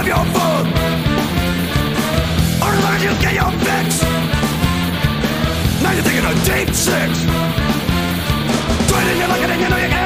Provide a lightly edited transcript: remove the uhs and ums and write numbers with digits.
have your food, or where you get your fix. Now you're thinking of deep six. Trying to look at it, you know you can't.